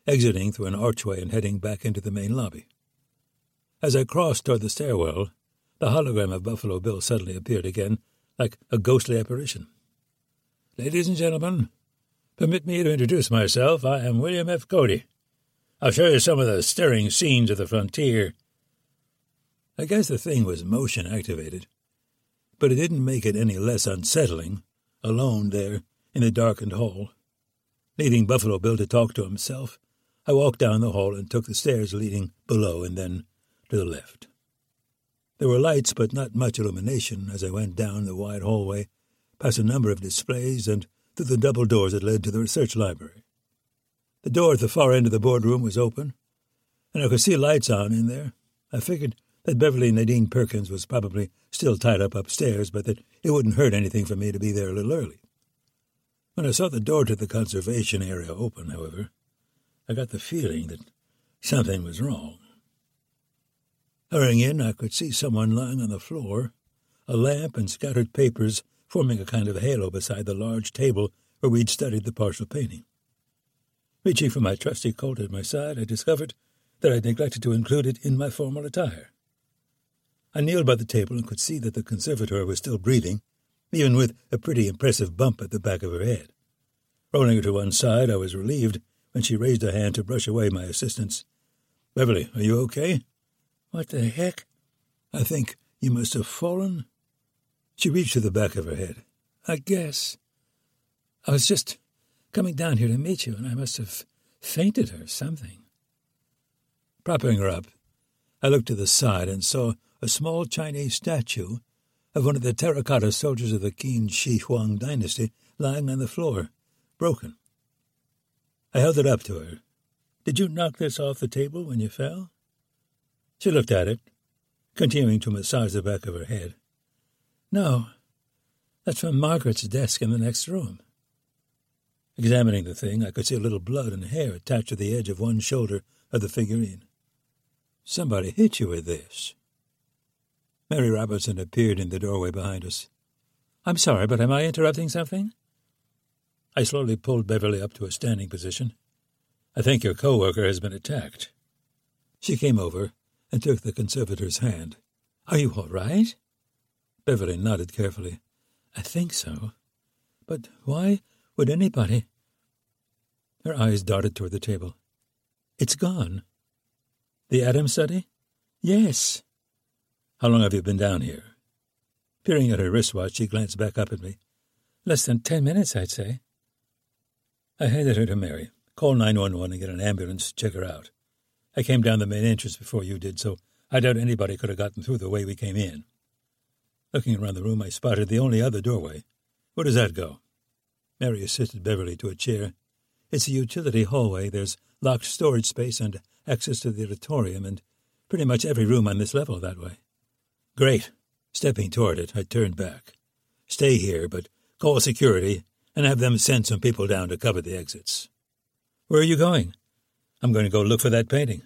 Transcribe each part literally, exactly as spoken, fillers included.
exiting through an archway and heading back into the main lobby. As I crossed toward the stairwell, the hologram of Buffalo Bill suddenly appeared again, like a ghostly apparition. "Ladies and gentlemen, permit me to introduce myself. I am William F. Cody. I'll show you some of the stirring scenes of the frontier." I guess the thing was motion-activated, but it didn't make it any less unsettling, alone there in the darkened hall. Leaving Buffalo Bill to talk to himself, I walked down the hall and took the stairs leading below and then to the left. There were lights, but not much illumination as I went down the wide hallway, past a number of displays, and through the double doors that led to the research library. The door at the far end of the boardroom was open, and I could see lights on in there. I figured that Beverly Nadine Perkins was probably still tied up upstairs, but that it wouldn't hurt anything for me to be there a little early. When I saw the door to the conservation area open, however, I got the feeling that something was wrong. Hurrying in, I could see someone lying on the floor, a lamp and scattered papers forming a kind of halo beside the large table where we'd studied the partial painting. Reaching for my trusty Colt at my side, I discovered that I'd neglected to include it in my formal attire. I kneeled by the table and could see that the conservator was still breathing, even with a pretty impressive bump at the back of her head. Rolling her to one side, I was relieved when she raised a hand to brush away my assistance. "Beverly, are you okay?" "What the heck?" "I think you must have fallen." She reached to the back of her head. "I guess. I was just coming down here to meet you, and I must have fainted or something." Propping her up, I looked to the side and saw a small Chinese statue of one of the terracotta soldiers of the Qin Shi Huang dynasty lying on the floor, broken. I held it up to her. "Did you knock this off the table when you fell?" She looked at it, continuing to massage the back of her head. "No, that's from Margaret's desk in the next room." Examining the thing, I could see a little blood and hair attached to the edge of one shoulder of the figurine. "Somebody hit you with this." Mary Robertson appeared in the doorway behind us. "I'm sorry, but am I interrupting something?" I slowly pulled Beverly up to a standing position. "I think your co-worker has been attacked." She came over and took the conservator's hand. "Are you all right?" Beverly nodded carefully. "I think so. But why would anybody—" Her eyes darted toward the table. "It's gone." "The Adams study?" "Yes." "How long have you been down here?" Peering at her wristwatch, she glanced back up at me. "Less than ten minutes, I'd say." I handed her to Mary. "Call nine one one and get an ambulance to check her out. I came down the main entrance before you did, so I doubt anybody could have gotten through the way we came in." Looking around the room, I spotted the only other doorway. "Where does that go?" Mary assisted Beverly to a chair. "It's a utility hallway. There's locked storage space and access to the auditorium, and pretty much every room on this level that way." "Great." Stepping toward it, I turned back. "Stay here, but call security and have them send some people down to cover the exits." "Where are you going?" "I'm going to go look for that painting."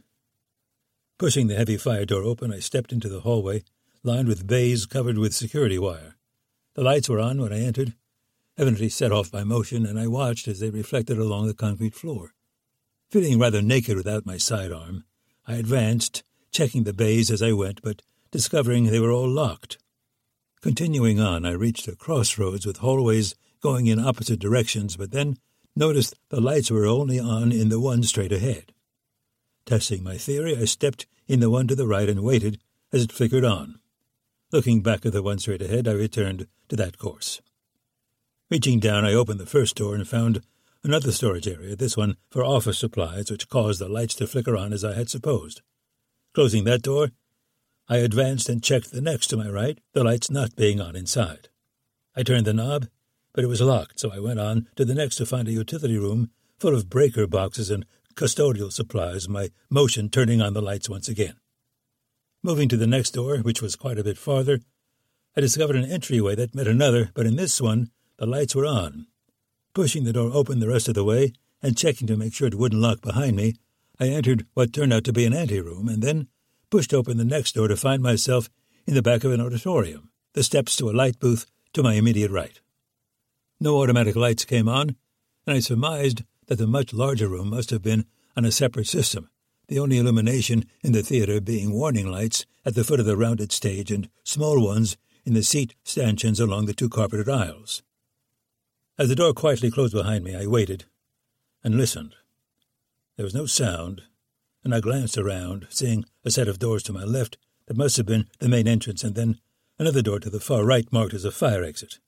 Pushing the heavy fire door open, I stepped into the hallway, lined with bays covered with security wire. The lights were on when I entered, evidently set off by motion, and I watched as they reflected along the concrete floor. Feeling rather naked without my sidearm, I advanced, checking the bays as I went, but discovering they were all locked. Continuing on, I reached a crossroads with hallways going in opposite directions, but then noticed the lights were only on in the one straight ahead. Testing my theory, I stepped in the one to the right and waited as it flickered on. Looking back at the one straight ahead, I returned to that course. Reaching down, I opened the first door and found another storage area, this one for office supplies, which caused the lights to flicker on as I had supposed. Closing that door, I advanced and checked the next to my right, the lights not being on inside. I turned the knob, but it was locked, so I went on to the next to find a utility room full of breaker boxes and custodial supplies, my motion turning on the lights once again. Moving to the next door, which was quite a bit farther, I discovered an entryway that met another, but in this one the lights were on. Pushing the door open the rest of the way and checking to make sure it wouldn't lock behind me, I entered what turned out to be an anteroom and then pushed open the next door to find myself in the back of an auditorium, the steps to a light booth to my immediate right. No automatic lights came on, and I surmised that the much larger room must have been on a separate system, the only illumination in the theatre being warning lights at the foot of the rounded stage and small ones in the seat stanchions along the two carpeted aisles. As the door quietly closed behind me, I waited and listened. There was no sound, and I glanced around, seeing a set of doors to my left that must have been the main entrance, and then another door to the far right marked as a fire exit.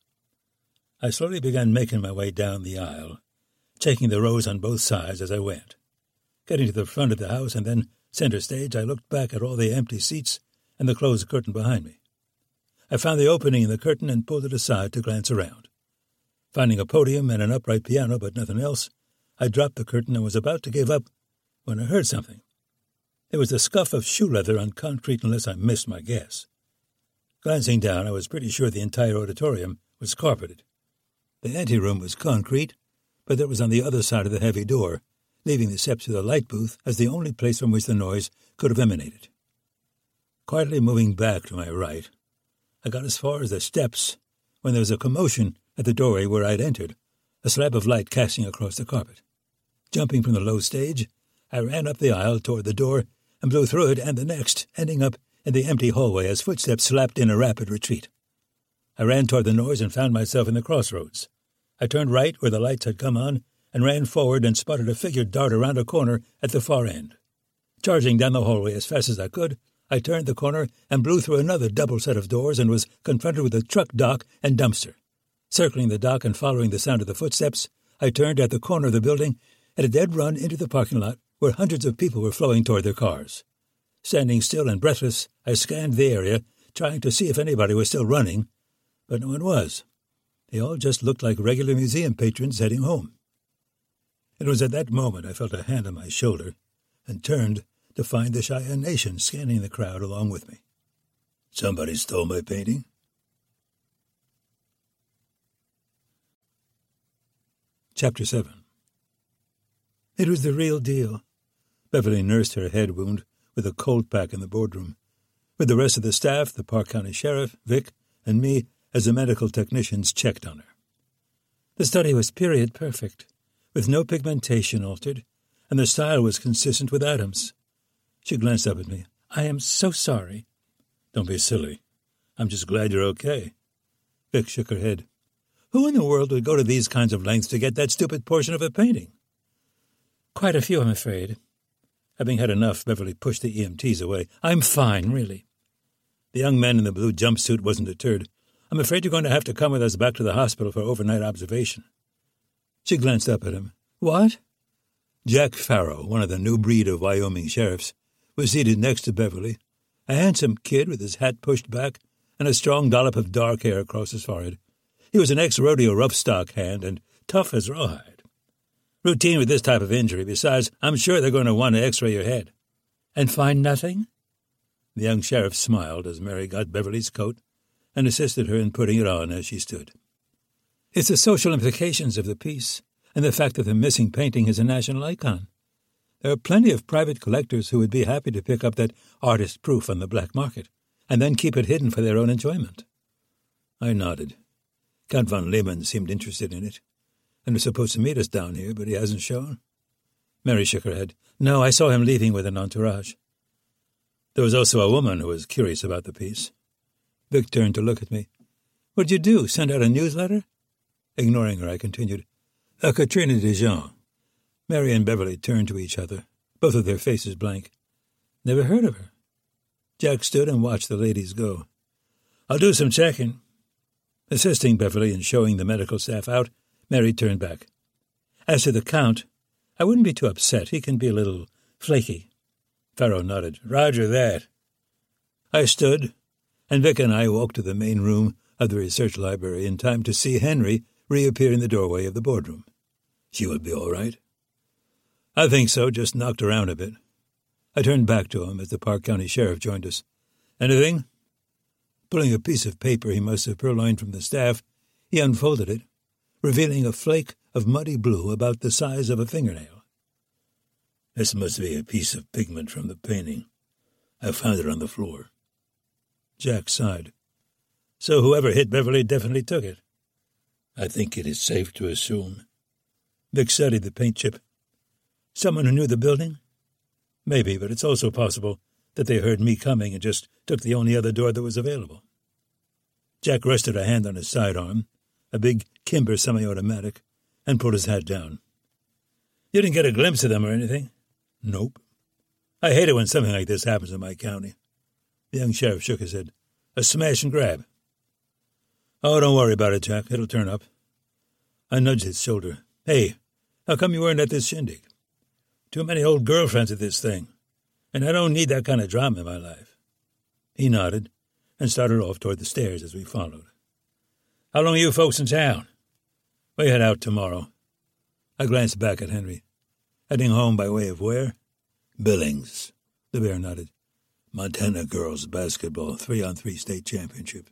I slowly began making my way down the aisle, checking the rows on both sides as I went. Getting to the front of the house and then center stage, I looked back at all the empty seats and the closed curtain behind me. I found the opening in the curtain and pulled it aside to glance around. Finding a podium and an upright piano but nothing else, I dropped the curtain and was about to give up when I heard something. There was the scuff of shoe leather on concrete unless I missed my guess. Glancing down, I was pretty sure the entire auditorium was carpeted. The anteroom was concrete, but that was on the other side of the heavy door, leaving the steps to the light booth as the only place from which the noise could have emanated. Quietly moving back to my right, I got as far as the steps when there was a commotion at the doorway where I had entered, a slab of light casting across the carpet. Jumping from the low stage, I ran up the aisle toward the door and blew through it and the next, ending up in the empty hallway as footsteps slapped in a rapid retreat. I ran toward the noise and found myself in the crossroads. I turned right where the lights had come on and ran forward and spotted a figure dart around a corner at the far end. Charging down the hallway as fast as I could, I turned the corner and blew through another double set of doors and was confronted with a truck dock and dumpster. Circling the dock and following the sound of the footsteps, I turned at the corner of the building at a dead run into the parking lot where hundreds of people were flowing toward their cars. Standing still and breathless, I scanned the area, trying to see if anybody was still running, but no one was. They all just looked like regular museum patrons heading home. It was at that moment I felt a hand on my shoulder and turned to find the Cheyenne Nation scanning the crowd along with me. Somebody stole my painting? Chapter seven. It was the real deal. Beverly nursed her head wound with a cold pack in the boardroom, with the rest of the staff, the Park County Sheriff, Vic, and me as the medical technicians checked on her. The study was period perfect, with no pigmentation altered, and the style was consistent with Adams. She glanced up at me. I am so sorry. Don't be silly. I'm just glad you're okay. Vic shook her head. Who in the world would go to these kinds of lengths to get that stupid portion of a painting? Quite a few, I'm afraid. Having had enough, Beverly pushed the E M Ts away. I'm fine, really. The young man in the blue jumpsuit wasn't deterred. I'm afraid you're going to have to come with us back to the hospital for overnight observation. She glanced up at him. What? Jack Farrow, one of the new breed of Wyoming sheriffs, was seated next to Beverly, a handsome kid with his hat pushed back and a strong dollop of dark hair across his forehead. He was an ex-rodeo rough-stock hand and tough as rawhide. Routine with this type of injury. Besides, I'm sure they're going to want to x-ray your head. And find nothing? The young sheriff smiled as Mary got Beverly's coat and assisted her in putting it on as she stood. It's the social implications of the piece and the fact that the missing painting is a national icon. There are plenty of private collectors who would be happy to pick up that artist proof on the black market and then keep it hidden for their own enjoyment. I nodded. Count von Lehmann seemed interested in it, and was supposed to meet us down here, but he hasn't shown. Mary shook her head. No, I saw him leaving with an entourage. There was also a woman who was curious about the piece. Vic turned to look at me. What'd you do, send out a newsletter? Ignoring her, I continued. A Katrina Dijon. Mary and Beverly turned to each other, both of their faces blank. Never heard of her. Jack stood and watched the ladies go. I'll do some checking. Assisting Beverly in showing the medical staff out, Mary turned back. As to the Count, I wouldn't be too upset. He can be a little flaky. Farrow nodded. Roger that. I stood, and Vic and I walked to the main room of the research library in time to see Henry reappear in the doorway of the boardroom. She will be all right? I think so, just knocked around a bit. I turned back to him as the Park County Sheriff joined us. Anything? Pulling a piece of paper he must have purloined from the staff, he unfolded it, revealing a flake of muddy blue about the size of a fingernail. This must be a piece of pigment from the painting. I found it on the floor. Jack sighed. So whoever hit Beverly definitely took it. I think it is safe to assume. Vic studied the paint chip. Someone who knew the building? Maybe, but it's also possible that they heard me coming and just took the only other door that was available. Jack rested a hand on his sidearm, a big Kimber semi-automatic, and pulled his hat down. You didn't get a glimpse of them or anything? Nope. I hate it when something like this happens in my county. The young sheriff shook his head. A smash and grab. Oh, don't worry about it, Jack. It'll turn up. I nudged his shoulder. Hey, how come you weren't at this shindig? Too many old girlfriends at this thing, and I don't need that kind of drama in my life. He nodded and started off toward the stairs as we followed. How long are you folks in town? We head out tomorrow. I glanced back at Henry. Heading home by way of where? Billings. The bear nodded. Montana girls basketball three-on-three state championship.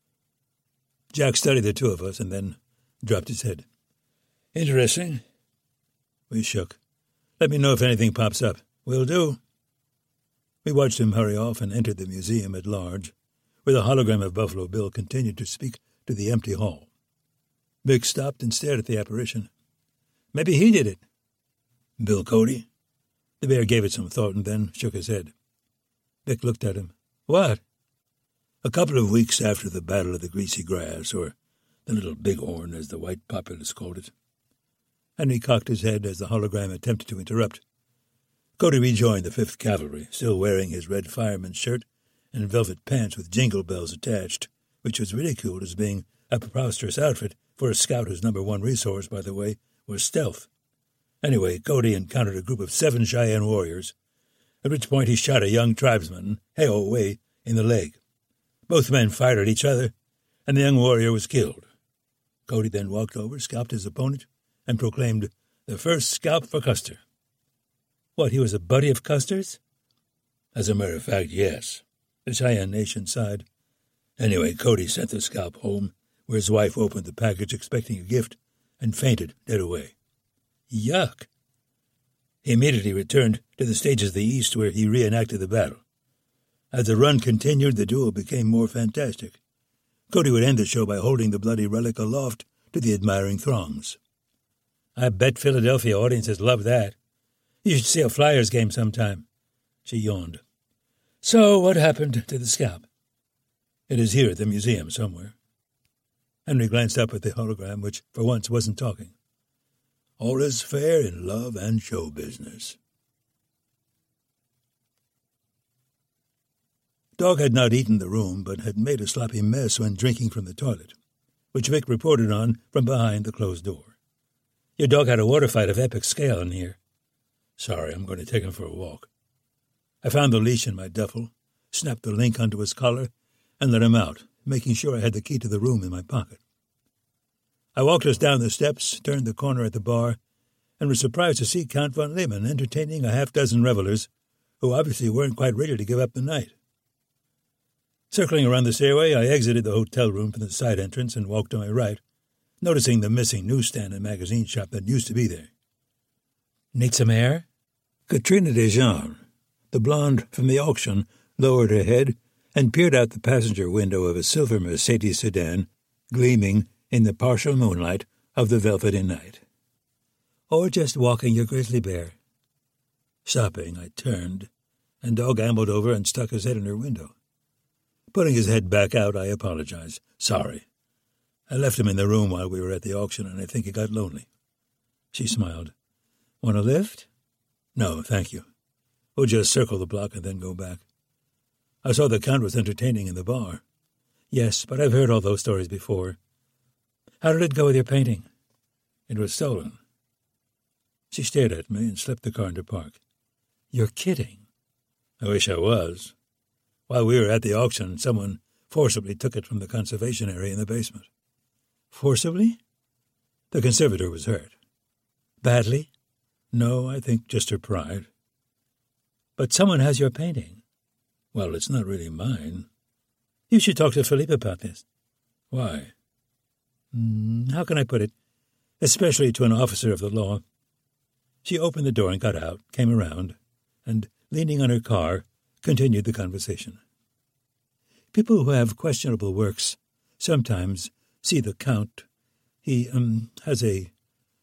Jack studied the two of us and then dropped his head. Interesting. We shook. Let me know if anything pops up. Will do. We watched him hurry off and entered the museum at large, where the hologram of Buffalo Bill continued to speak to the empty hall. Vic stopped and stared at the apparition. Maybe he did it. Bill Cody? The bear gave it some thought and then shook his head. Vic looked at him. What? A couple of weeks after the Battle of the Greasy Grass, or the Little Bighorn, as the white populace called it. Henry cocked his head as the hologram attempted to interrupt. Cody rejoined the Fifth Cavalry, still wearing his red fireman's shirt and velvet pants with jingle bells attached, which was ridiculed as being a preposterous outfit for a scout whose number one resource, by the way, was stealth. Anyway, Cody encountered a group of seven Cheyenne warriors, at which point he shot a young tribesman, Heo Wei, in the leg. Both men fired at each other, and the young warrior was killed. Cody then walked over, scalped his opponent, and proclaimed, the first scalp for Custer. What, he was a buddy of Custer's? As a matter of fact, yes. The Cheyenne Nation sighed. Anyway, Cody sent the scalp home, where his wife opened the package expecting a gift, and fainted dead away. Yuck! He immediately returned to the stages of the East, where he reenacted the battle. As the run continued, the duel became more fantastic. Cody would end the show by holding the bloody relic aloft to the admiring throngs. I bet Philadelphia audiences love that. You should see a Flyers game sometime. She yawned. So, what happened to the scalp? It is here at the museum somewhere. Henry glanced up at the hologram, which for once wasn't talking. All is fair in love and show business. Dog had not eaten the room, but had made a sloppy mess when drinking from the toilet, which Vic reported on from behind the closed door. Your dog had a water fight of epic scale in here. Sorry, I'm going to take him for a walk. I found the leash in my duffel, snapped the link onto his collar, and let him out, making sure I had the key to the room in my pocket. I walked us down the steps, turned the corner at the bar, and was surprised to see Count von Lehmann entertaining a half-dozen revelers who obviously weren't quite ready to give up the night. Circling around the stairway, I exited the hotel room from the side entrance and walked to my right, noticing the missing newsstand and magazine shop that used to be there. Need some air? Katrina Desjardins, the blonde from the auction, lowered her head and peered out the passenger window of a silver Mercedes sedan, gleaming in the partial moonlight of the velvety night. Or just walking your grizzly bear. Stopping, I turned, and Dog ambled over and stuck his head in her window. Putting his head back out, I apologized. Sorry. I left him in the room while we were at the auction, and I think he got lonely. She smiled. Want a lift? No, thank you. We'll just circle the block and then go back. I saw the Count was entertaining in the bar. Yes, but I've heard all those stories before. How did it go with your painting? It was stolen. She stared at me and slipped the car into park. You're kidding. I wish I was. While we were at the auction, someone forcibly took it from the conservation area in the basement. Forcibly? The conservator was hurt. Badly? No, I think just her pride. But someone has your painting. Well, it's not really mine. You should talk to Philippe about this. Why? Mm, how can I put it? Especially to an officer of the law. She opened the door and got out, came around, and, leaning on her car, continued the conversation. People who have questionable works sometimes see the Count. He, um, has a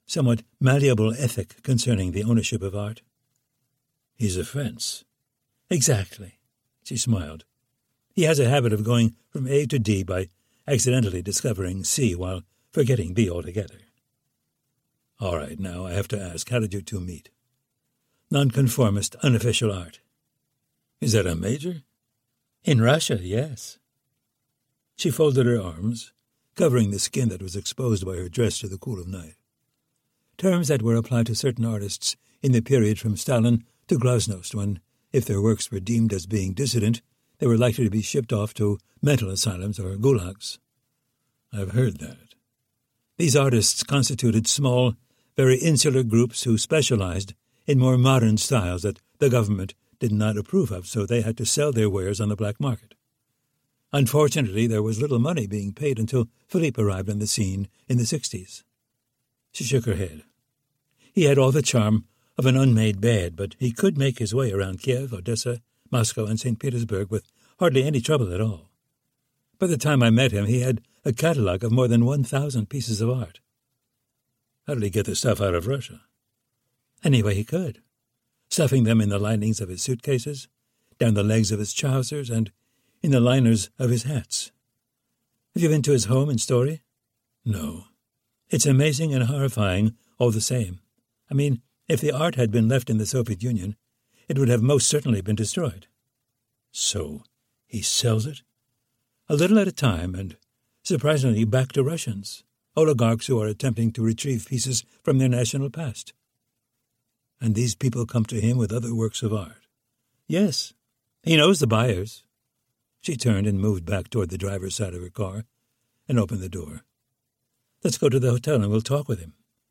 somewhat malleable ethic concerning the ownership of art. He's a fence. Exactly, she smiled. He has a habit of going from A to D by accidentally discovering C while forgetting B altogether. All right, now I have to ask, how did you two meet? Nonconformist, unofficial art. Is that a major? In Russia, yes. She folded her arms, covering the skin that was exposed by her dress to the cool of night. Terms that were applied to certain artists in the period from Stalin to Glasnost, when, if their works were deemed as being dissident, they were likely to be shipped off to mental asylums or gulags. I've heard that. These artists constituted small, very insular groups who specialized in more modern styles that the government did not approve of, so they had to sell their wares on the black market. Unfortunately, there was little money being paid until Philippe arrived on the scene in the sixties. She shook her head. He had all the charm of an unmade bed, but he could make his way around Kiev, Odessa, Moscow, and Saint Petersburg with hardly any trouble at all. By the time I met him, he had a catalogue of more than one thousand pieces of art. How did he get the stuff out of Russia? Any way he could, stuffing them in the linings of his suitcases, down the legs of his trousers, and in the liners of his hats. Have you been to his home in Story? No. It's amazing and horrifying all the same. I mean, if the art had been left in the Soviet Union, it would have most certainly been destroyed. So he sells it? A little at a time, and surprisingly back to Russians, oligarchs who are attempting to retrieve pieces from their national past. And these people come to him with other works of art. Yes, he knows the buyers. She turned and moved back toward the driver's side of her car and opened the door. Let's go to the hotel and we'll talk with him.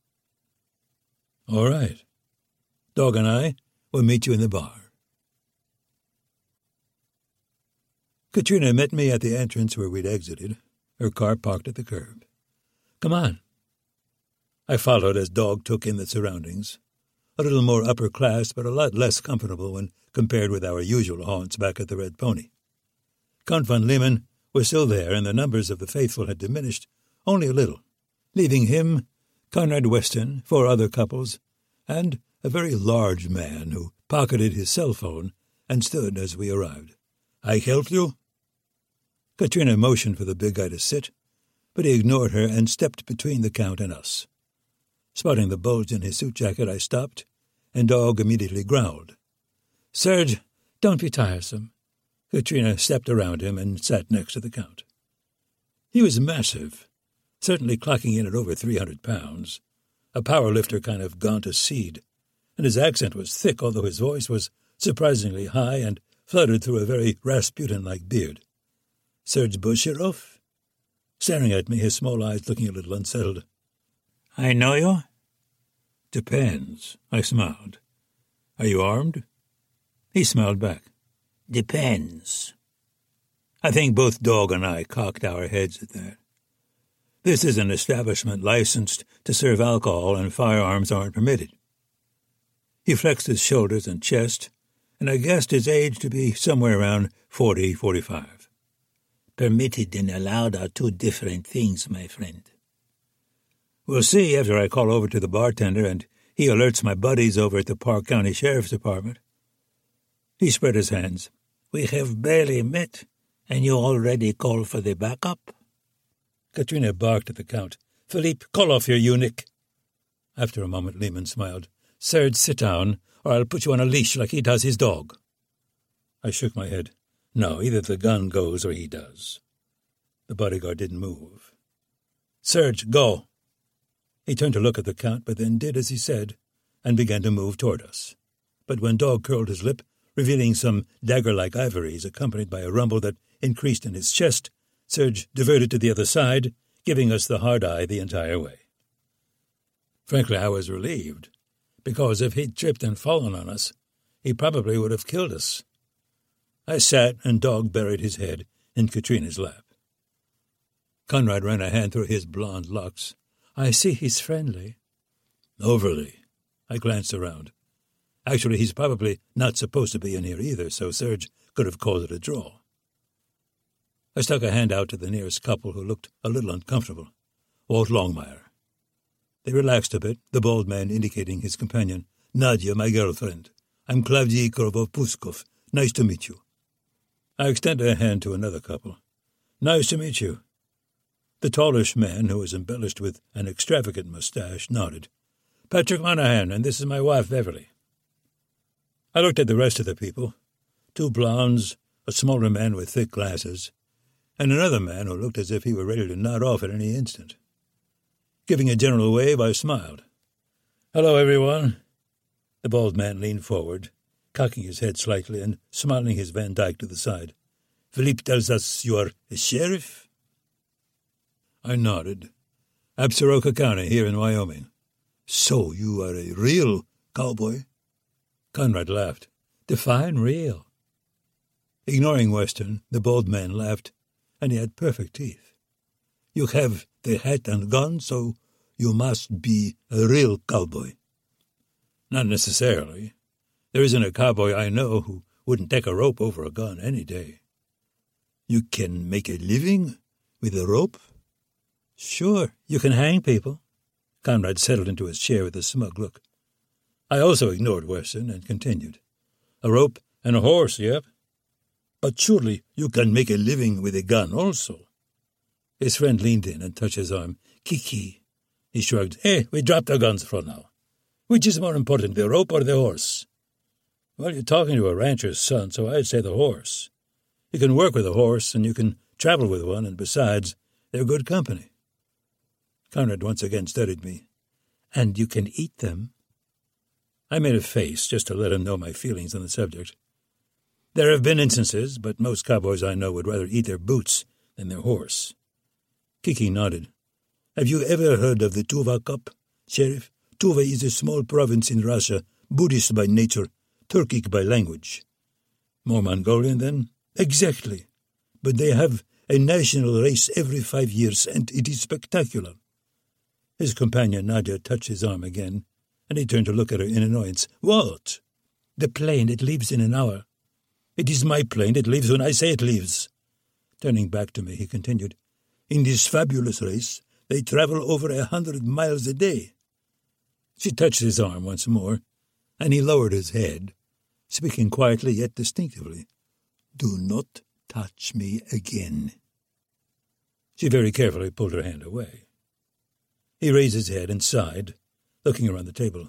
All right. Dog and I will meet you in the bar. Katrina met me at the entrance where we'd exited, her car parked at the curb. Come on. I followed as Dog took in the surroundings, a little more upper class but a lot less comfortable when compared with our usual haunts back at the Red Pony. Count von Lehmann was still there, and the numbers of the faithful had diminished only a little, leaving him, Conrad Weston, four other couples, and a very large man who pocketed his cell phone and stood as we arrived. I help you? Katrina motioned for the big guy to sit, but he ignored her and stepped between the Count and us. Spotting the bulge in his suit jacket, I stopped, and Dog immediately growled. Serge, don't be tiresome. Katrina stepped around him and sat next to the Count. He was massive, certainly clocking in at over three hundred pounds, a power-lifter kind of gaunt as seed, and his accent was thick, although his voice was surprisingly high and fluttered through a very Rasputin-like beard. Serge Bushirov? Staring at me, his small eyes looking a little unsettled. I know you? Depends, I smiled. Are you armed? He smiled back. Depends. I think both Dog and I cocked our heads at that. This is an establishment licensed to serve alcohol, and firearms aren't permitted. He flexed his shoulders and chest, and I guessed his age to be somewhere around forty, forty-five. Permitted and allowed are two different things, my friend. We'll see after I call over to the bartender and he alerts my buddies over at the Park County Sheriff's Department. He spread his hands. We have barely met, and you already call for the backup? Katrina barked at the Count. Philippe, call off your eunuch. After a moment, Lehman smiled. Serge, sit down, or I'll put you on a leash like he does his dog. I shook my head. No, either the gun goes or he does. The bodyguard didn't move. Serge, go. He turned to look at the Count, but then did as he said, and began to move toward us. But when Dog curled his lip, revealing some dagger-like ivories accompanied by a rumble that increased in his chest, Serge diverted to the other side, giving us the hard eye the entire way. Frankly, I was relieved, because if he'd tripped and fallen on us, he probably would have killed us. I sat, and Dog buried his head in Katrina's lap. Conrad ran a hand through his blonde locks. I see he's friendly. Overly. I glanced around. Actually, he's probably not supposed to be in here either, so Serge could have called it a draw. I stuck a hand out to the nearest couple who looked a little uncomfortable. Walt Longmire. They relaxed a bit, the bald man indicating his companion. Nadia, my girlfriend. I'm Klavdiy Korovopuskov. Nice to meet you. I extended a hand to another couple. Nice to meet you. The tallish man, who was embellished with an extravagant mustache, nodded. Patrick Monahan, and this is my wife, Beverly. I looked at the rest of the people. Two blondes, a smaller man with thick glasses, and another man who looked as if he were ready to nod off at any instant. Giving a general wave, I smiled. Hello, everyone. The bald man leaned forward, cocking his head slightly and smiling his Van Dyke to the side. Philippe tells us you are a sheriff? I nodded. Absaroka County, here in Wyoming. So you are a real cowboy? Conrad laughed. Define real. Ignoring Weston, the bald man laughed, and he had perfect teeth. You have the hat and gun, so you must be a real cowboy. Not necessarily. There isn't a cowboy I know who wouldn't take a rope over a gun any day. You can make a living with a rope? Sure, you can hang people. Conrad settled into his chair with a smug look. I also ignored Weston and continued. A rope and a horse, yep. But surely you can make a living with a gun also. His friend leaned in and touched his arm. Kiki. He shrugged. Hey, we dropped our guns for now. Which is more important, the rope or the horse? Well, you're talking to a rancher's son, so I'd say the horse. You can work with a horse, and you can travel with one, and besides, they're good company. Conrad once again studied me. And you can eat them? I made a face just to let him know my feelings on the subject. There have been instances, but most cowboys I know would rather eat their boots than their horse. Kiki nodded. Have you ever heard of the Tuva Cup, Sheriff? Tuva is a small province in Russia, Buddhist by nature, Turkic by language. More Mongolian, then? Exactly. But they have a national race every five years, and it is spectacular. His companion, Nadia, touched his arm again, and he turned to look at her in annoyance. What? The plane, it leaves in an hour. It is my plane, it leaves when I say it leaves. Turning back to me, he continued. In this fabulous race, they travel over a hundred miles a day. She touched his arm once more, and he lowered his head, speaking quietly yet distinctively. Do not touch me again. She very carefully pulled her hand away. He raised his head and sighed, looking around the table.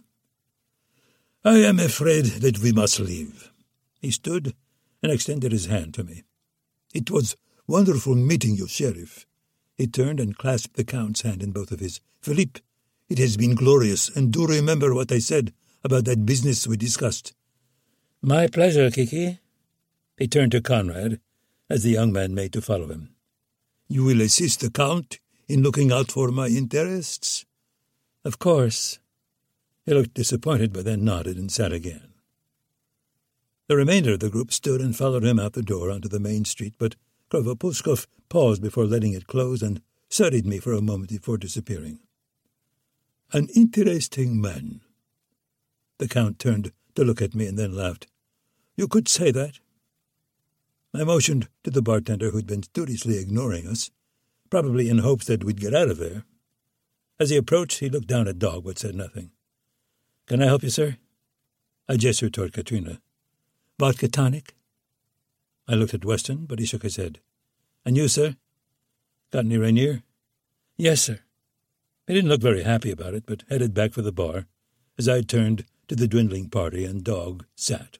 I am afraid that we must leave. He stood and extended his hand to me. It was wonderful meeting you, Sheriff. He turned and clasped the Count's hand in both of his. Philippe, it has been glorious, and do remember what I said about that business we discussed. My pleasure, Kiki. He turned to Conrad, as the young man made to follow him. You will assist the Count in looking out for my interests? Of course. He looked disappointed, but then nodded and sat again. The remainder of the group stood and followed him out the door onto the main street, but Korovopuskov paused before letting it close and studied me for a moment before disappearing. An interesting man. The Count turned to look at me and then laughed. You could say that. I motioned to the bartender who'd been studiously ignoring us, probably in hopes that we'd get out of there. As he approached, he looked down at Dog but said nothing. Can I help you, sir? I gestured toward Katrina. Vodka tonic? I looked at Weston, but he shook his head. And you, sir? Got any Rainier? Yes, sir. He didn't look very happy about it, but headed back for the bar, as I turned to the dwindling party and Dog sat.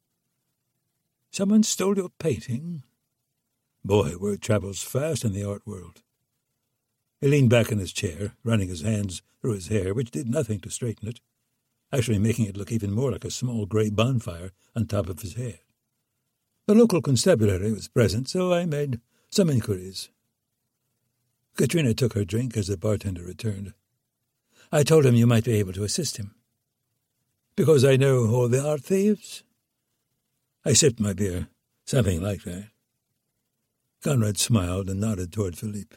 Someone stole your painting? Boy, word travels fast in the art world. He leaned back in his chair, running his hands through his hair, which did nothing to straighten it, actually making it look even more like a small grey bonfire on top of his head. The local constabulary was present, so I made some inquiries. Katrina took her drink as the bartender returned. I told him you might be able to assist him. Because I know all the art thieves? I sipped my beer, something like that. Conrad smiled and nodded toward Philippe.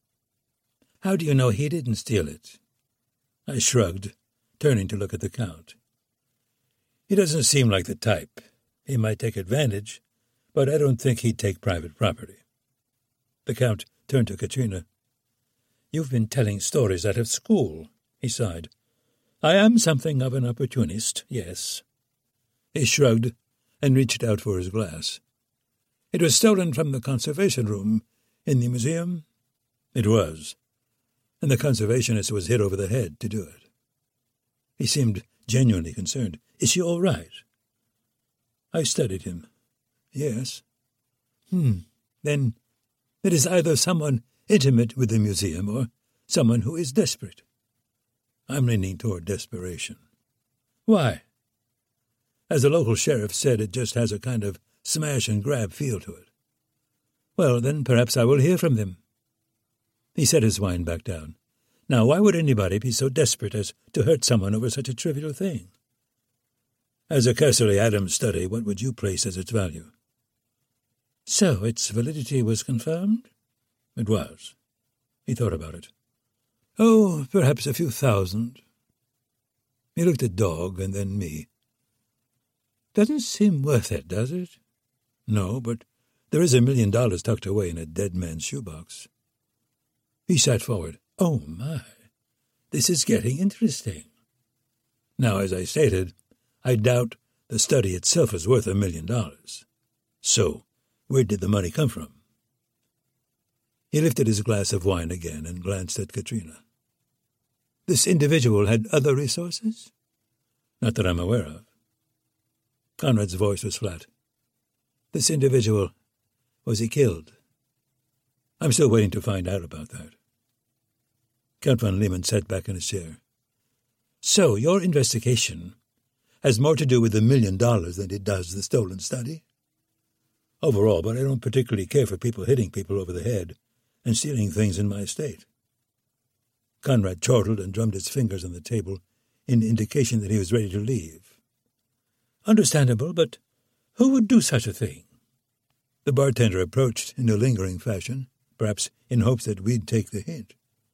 How do you know he didn't steal it? I shrugged, turning to look at the Count. He doesn't seem like the type. He might take advantage, but I don't think he'd take private property. The Count turned to Katrina. You've been telling stories out of school, He sighed. I am something of an opportunist, yes. He shrugged and reached out for his glass. It was stolen from the conservation room in the museum? It was, and the conservationist was hit over the head to do it. He seemed genuinely concerned. Is she all right? I studied him. Yes. Hmm. Then it is either someone intimate with the museum or someone who is desperate. I'm leaning toward desperation. Why? As the local sheriff said, it just has a kind of smash-and-grab feel to it. Well, then perhaps I will hear from them. He set his wine back down. Now, why would anybody be so desperate as to hurt someone over such a trivial thing? As a Casterly Adams study, what would you place as its value? So, its validity was confirmed? It was. He thought about it. Oh, perhaps a few thousand. He looked at Dog and then me. Doesn't seem worth it, does it? No, but there is a million dollars tucked away in a dead man's shoebox. He sat forward. Oh, my. This is getting interesting. Now, as I stated, I doubt the study itself is worth a million dollars. So, where did the money come from? He lifted his glass of wine again and glanced at Katrina. This individual had other resources? Not that I'm aware of. Conrad's voice was flat. This individual, was he killed? I'm still waiting to find out about that. Count von Lehmann sat back in his chair. So, your investigation has more to do with the million dollars than it does the stolen study? Overall, but I don't particularly care for people hitting people over the head and stealing things in my estate. Conrad chortled and drummed his fingers on the table in indication that he was ready to leave. Understandable, but who would do such a thing? The bartender approached in a lingering fashion, perhaps in hopes that we'd take the hint.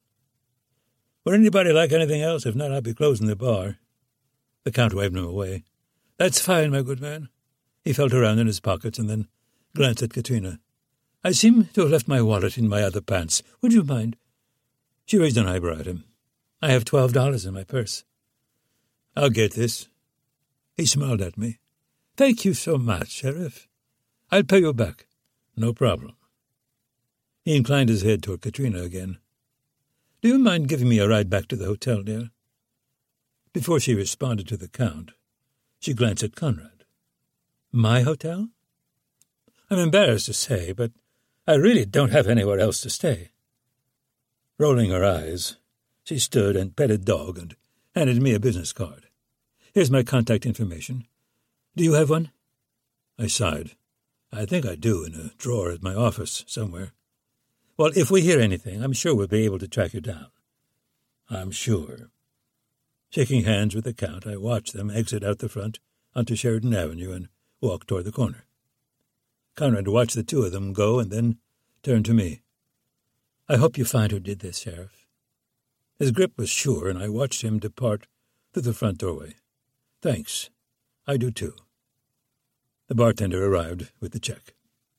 Would anybody like anything else? If not, I'll be closing the bar. The Count waved him away. That's fine, my good man. He felt around in his pockets and then glanced at Katrina. I seem to have left my wallet in my other pants. Would you mind? She raised an eyebrow at him. I have twelve dollars in my purse. I'll get this. He smiled at me. Thank you so much, Sheriff. I'll pay you back. No problem. He inclined his head toward Katrina again. Do you mind giving me a ride back to the hotel, dear? Before she responded to the Count, she glanced at Conrad. My hotel? I'm embarrassed to say, but I really don't have anywhere else to stay. Rolling her eyes, she stood and petted Dog and handed me a business card. Here's my contact information. Do you have one? I sighed. I think I do, in a drawer at my office somewhere. Well, if we hear anything, I'm sure we'll be able to track you down. I'm sure. Shaking hands with the Count, I watched them exit out the front onto Sheridan Avenue and walk toward the corner. Conrad watched the two of them go and then turned to me. I hope you find who did this, Sheriff. His grip was sure, and I watched him depart through the front doorway. Thanks. I do, too. The bartender arrived with the check.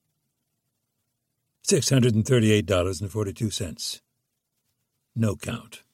Six hundred and thirty-eight dollars and forty-two cents. No count.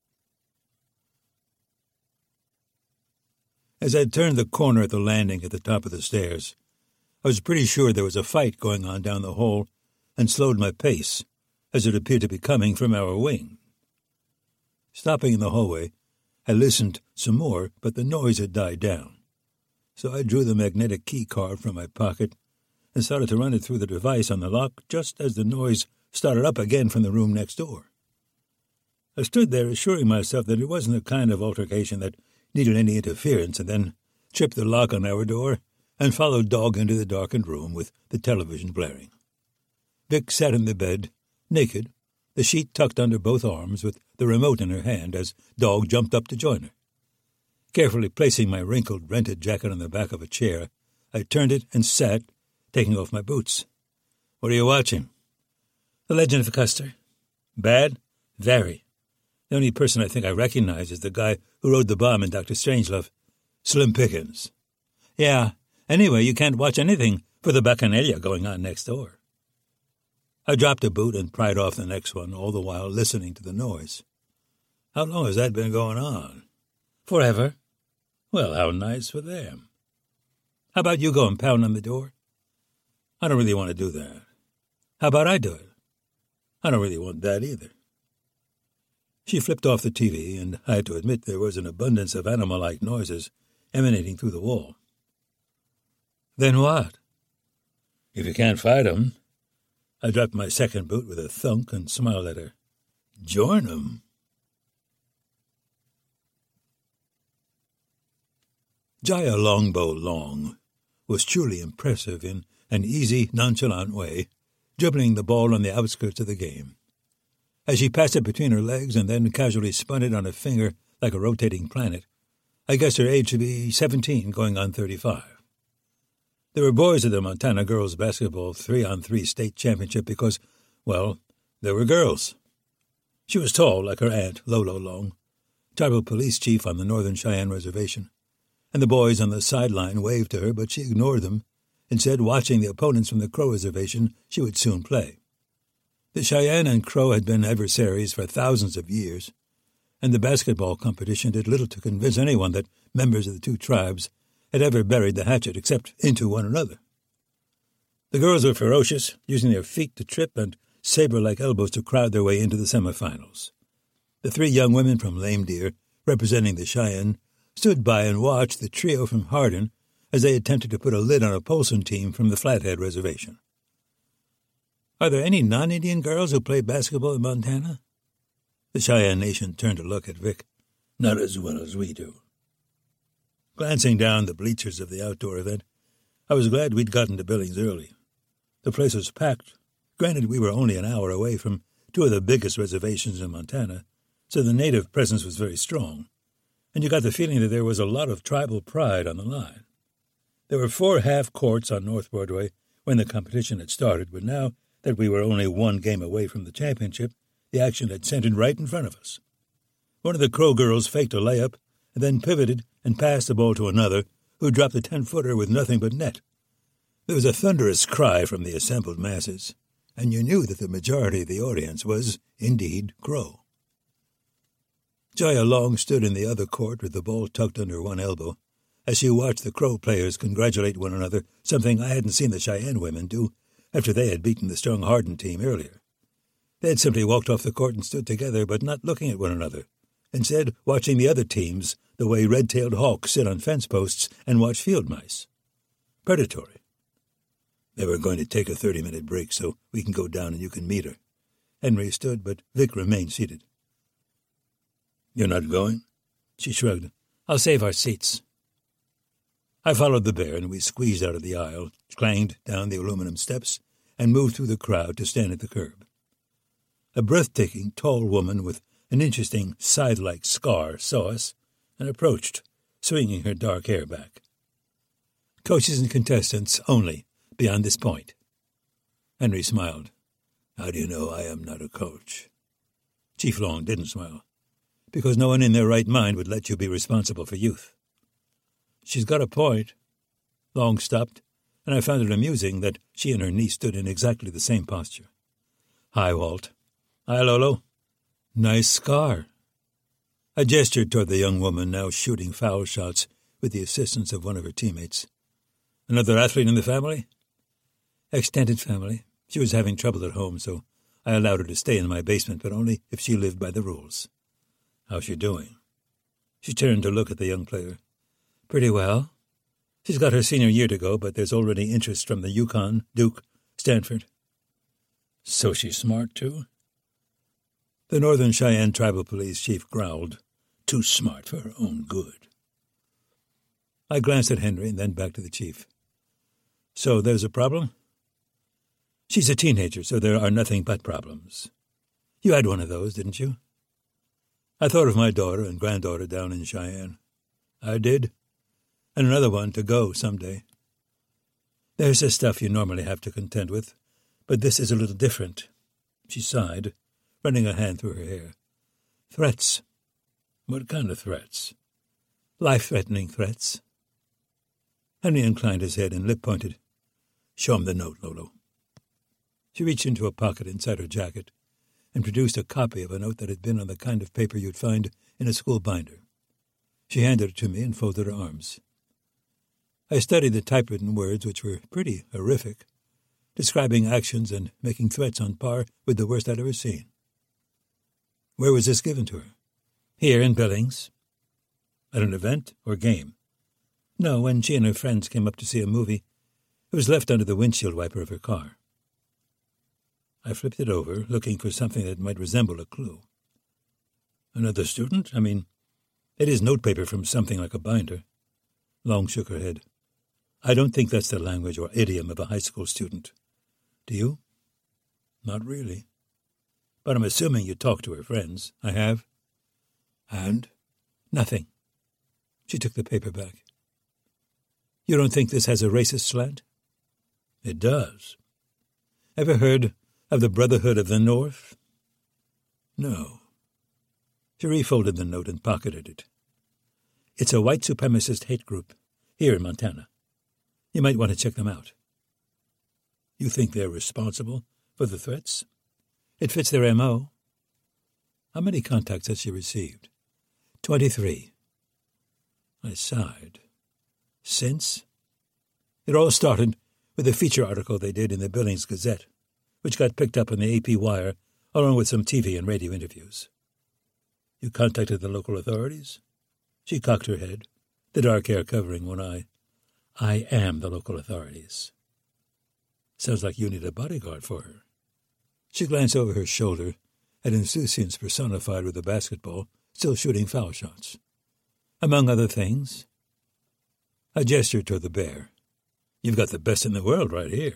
As I turned the corner at the landing at the top of the stairs, I was pretty sure there was a fight going on down the hall and slowed my pace, as it appeared to be coming from our wing. Stopping in the hallway, I listened some more, but the noise had died down. So I drew the magnetic key card from my pocket and started to run it through the device on the lock just as the noise started up again from the room next door. I stood there assuring myself that it wasn't the kind of altercation that needed any interference, and then tripped the lock on our door and followed Dog into the darkened room with the television blaring. Vic sat in the bed, naked, the sheet tucked under both arms with the remote in her hand as Dog jumped up to join her. Carefully placing my wrinkled, rented jacket on the back of a chair, I turned it and sat, taking off my boots. What are you watching? The Legend of Custer. Bad? Very. The only person I think I recognize is the guy who rode the bomb in Doctor Strangelove. Slim Pickens. Yeah. Anyway, you can't watch anything for the bacchanalia going on next door. I dropped a boot and pried off the next one, all the while listening to the noise. How long has that been going on? Forever. Well, how nice for them. How about you go and pound on the door? I don't really want to do that. How about I do it? I don't really want that either. She flipped off the T V, and I had to admit there was an abundance of animal-like noises emanating through the wall. Then what? If you can't fight 'em, I dropped my second boot with a thunk and smiled at her. Join 'em. Jaya Longbow Long was truly impressive in an easy, nonchalant way, dribbling the ball on the outskirts of the game. As she passed it between her legs and then casually spun it on a finger like a rotating planet, I guessed her age to be seventeen, going on thirty-five. There were boys at the Montana girls' basketball three-on-three state championship because, well, there were girls. She was tall, like her aunt, Lolo Long, tribal police chief on the Northern Cheyenne Reservation, and the boys on the sideline waved to her, but she ignored them, instead watching the opponents from the Crow Reservation she would soon play. The Cheyenne and Crow had been adversaries for thousands of years, and the basketball competition did little to convince anyone that members of the two tribes had ever buried the hatchet except into one another. The girls were ferocious, using their feet to trip and saber-like elbows to crowd their way into the semifinals. The three young women from Lame Deer, representing the Cheyenne, stood by and watched the trio from Hardin as they attempted to put a lid on a Polson team from the Flathead Reservation. Are there any non-Indian girls who play basketball in Montana? The Cheyenne Nation turned to look at Vic. Not as well as we do. Glancing down the bleachers of the outdoor event, I was glad we'd gotten to Billings early. The place was packed. Granted, we were only an hour away from two of the biggest reservations in Montana, so the native presence was very strong, and you got the feeling that there was a lot of tribal pride on the line. There were four half courts on North Broadway when the competition had started, but now that we were only one game away from the championship, the action had centered right in front of us. One of the Crow girls faked a layup and then pivoted and passed the ball to another, who dropped a ten-footer with nothing but net. There was a thunderous cry from the assembled masses, and you knew that the majority of the audience was, indeed, Crow. Jaya Long stood in the other court with the ball tucked under one elbow, as she watched the Crow players congratulate one another, something I hadn't seen the Cheyenne women do after they had beaten the strong Hardin team earlier. They had simply walked off the court and stood together, but not looking at one another, instead watching the other teams the way red-tailed hawks sit on fence posts and watch field mice. Predatory. They were going to take a thirty-minute break so we can go down and you can meet her. Henry stood, but Vic remained seated. You're not going? She shrugged. I'll save our seats. I followed the bear, and we squeezed out of the aisle, clanged down the aluminum steps, and moved through the crowd to stand at the curb. A breathtaking, tall woman with an interesting scythe-like scar saw us and approached, swinging her dark hair back. Coaches and contestants only, beyond this point. Henry smiled. How do you know I am not a coach? Chief Long didn't smile, because no one in their right mind would let you be responsible for youth. She's got a point. Long stopped, and I found it amusing that she and her niece stood in exactly the same posture. Hi, Walt. Hi, Lolo. Nice scar. I gestured toward the young woman, now shooting foul shots with the assistance of one of her teammates. Another athlete in the family? Extended family. She was having trouble at home, so I allowed her to stay in my basement, but only if she lived by the rules. How's she doing? She turned to look at the young player. Pretty well. She's got her senior year to go, but there's already interest from the Yukon, Duke, Stanford. So she's smart, too? The Northern Cheyenne Tribal Police chief growled, too smart for her own good. I glanced at Henry and then back to the chief. So there's a problem? She's a teenager, so there are nothing but problems. You had one of those, didn't you? I thought of my daughter and granddaughter down in Cheyenne. I did. And another one to go someday. There's the stuff you normally have to contend with, but this is a little different. She sighed, running a hand through her hair. Threats. What kind of threats? Life-threatening threats. Henry inclined his head and lip-pointed. Show him the note, Lolo. She reached into a pocket inside her jacket, and produced a copy of a note that had been on the kind of paper you'd find in a school binder. She handed it to me and folded her arms. I studied the typewritten words, which were pretty horrific, describing actions and making threats on par with the worst I'd ever seen. Where was this given to her? Here in Billings. At an event or game? No, when she and her friends came up to see a movie, it was left under the windshield wiper of her car. I flipped it over, looking for something that might resemble a clue. Another student? I mean, it is notepaper from something like a binder. Long shook her head. I don't think that's the language or idiom of a high school student. Do you? Not really. But I'm assuming you talked to her friends. I have. And? Nothing. She took the paper back. You don't think this has a racist slant? It does. Ever heard of the Brotherhood of the North? No. She refolded the note and pocketed it. It's a white supremacist hate group, here in Montana. You might want to check them out. You think they're responsible for the threats? It fits their M O. How many contacts has she received? Twenty-three. I sighed. Since? It all started with a feature article they did in the Billings Gazette, which got picked up on the A P Wire, along with some T V and radio interviews. You contacted the local authorities? She cocked her head, the dark hair covering one eye. I am the local authorities. Sounds like you need a bodyguard for her. She glanced over her shoulder at insouciance personified with a basketball, still shooting foul shots. Among other things, I gestured toward the bear. You've got the best in the world right here.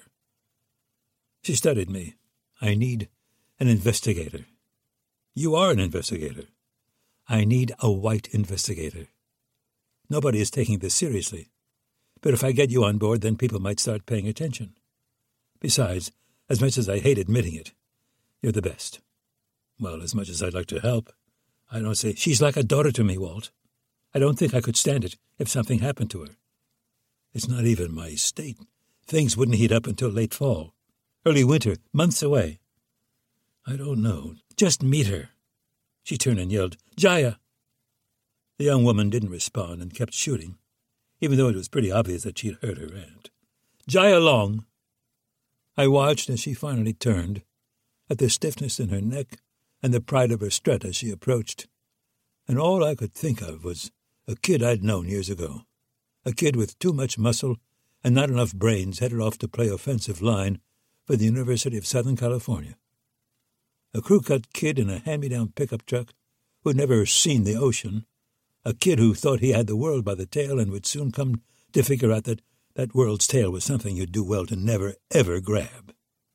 She studied me. I need an investigator. You are an investigator. I need a white investigator. Nobody is taking this seriously. But if I get you on board, then people might start paying attention. Besides, as much as I hate admitting it, you're the best. Well, as much as I'd like to help, I don't say, she's like a daughter to me, Walt. I don't think I could stand it if something happened to her. It's not even my state. Things wouldn't heat up until late fall. Early winter, months away. I don't know. Just meet her. She turned and yelled, Jaya! The young woman didn't respond and kept shooting, even though it was pretty obvious that she'd heard her aunt. Jaya Long! I watched as she finally turned, at the stiffness in her neck and the pride of her strut as she approached, and all I could think of was a kid I'd known years ago, a kid with too much muscle and not enough brains headed off to play offensive line for the University of Southern California. A crew-cut kid in a hand-me-down pickup truck who'd never seen the ocean, a kid who thought he had the world by the tail and would soon come to figure out that that world's tail was something you'd do well to never, ever grab.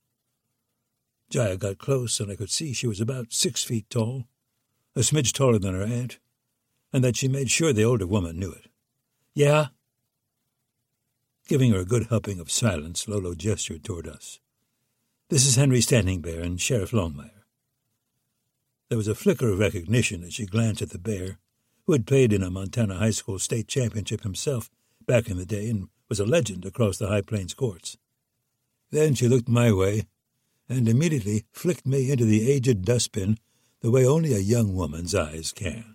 Jaya got close, and I could see she was about six feet tall, a smidge taller than her aunt, and that she made sure the older woman knew it. Yeah? Giving her a good helping of silence, Lolo gestured toward us. This is Henry Standing Bear and Sheriff Longmire. There was a flicker of recognition as she glanced at the bear, who had played in a Montana high school state championship himself back in the day and was a legend across the High Plains courts. Then she looked my way and immediately flicked me into the aged dustbin the way only a young woman's eyes can.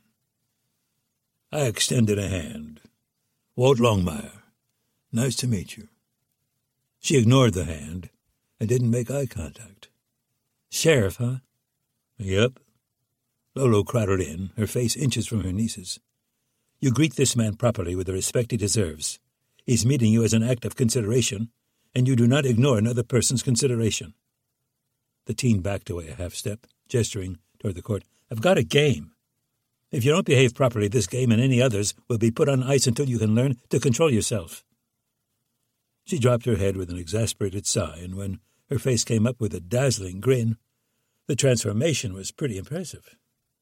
I extended a hand. Walt Longmire, nice to meet you. She ignored the hand and didn't make eye contact. Sheriff, huh? Yep. Lolo crowded in, her face inches from her niece's. You greet this man properly with the respect he deserves. He's meeting you as an act of consideration, and you do not ignore another person's consideration. The teen backed away a half step, gesturing toward the court. I've got a game. If you don't behave properly, this game and any others will be put on ice until you can learn to control yourself. She dropped her head with an exasperated sigh, and when her face came up with a dazzling grin, the transformation was pretty impressive.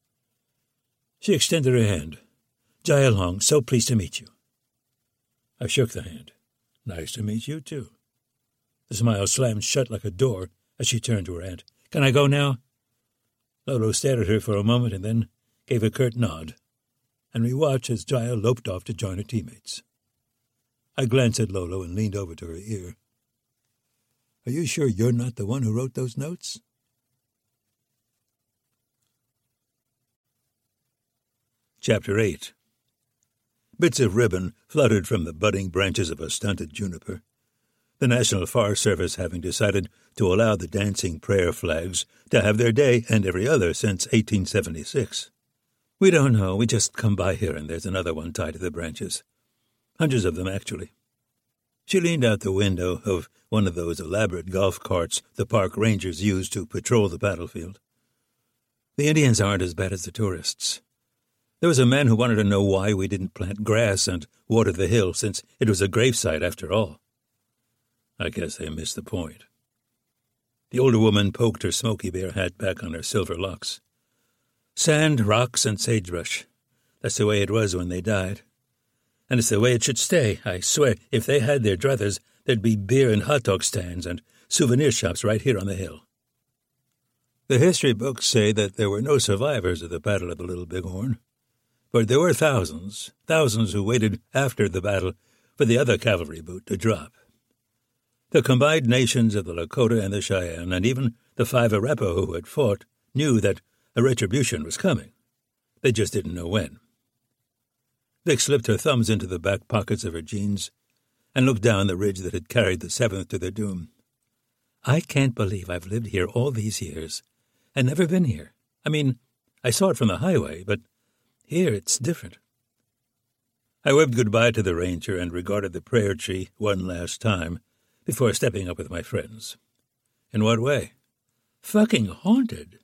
She extended her hand. Jaya Long, so pleased to meet you. I shook the hand. Nice to meet you, too. The smile slammed shut like a door as she turned to her aunt. Can I go now? Lolo stared at her for a moment and then gave a curt nod, and we watched as Jaya loped off to join her teammates. I glanced at Lolo and leaned over to her ear. Are you sure you're not the one who wrote those notes? Chapter eight. Bits of ribbon fluttered from the budding branches of a stunted juniper, the National Forest Service having decided to allow the dancing prayer flags to have their day and every other since eighteen seventy-six. We don't know, we just come by here and there's another one tied to the branches. Hundreds of them, actually. She leaned out the window of one of those elaborate golf carts the park rangers use to patrol the battlefield. The Indians aren't as bad as the tourists. There was a man who wanted to know why we didn't plant grass and water the hill, since it was a gravesite after all. I guess they missed the point. The older woman poked her smoky bear hat back on her silver locks. Sand, rocks, and sagebrush. That's the way it was when they died. And it's the way it should stay. I swear, if they had their druthers, there'd be beer and hot dog stands and souvenir shops right here on the hill. The history books say that there were no survivors of the Battle of the Little Bighorn. But there were thousands, thousands who waited after the battle for the other cavalry boot to drop. The combined nations of the Lakota and the Cheyenne, and even the five Arapaho who had fought, knew that a retribution was coming. They just didn't know when. Vic slipped her thumbs into the back pockets of her jeans and looked down the ridge that had carried the Seventh to their doom. I can't believe I've lived here all these years and never been here. I mean, I saw it from the highway, but here it's different. I waved goodbye to the ranger and regarded the prayer tree one last time before stepping up with my friends. In what way? Fucking haunted.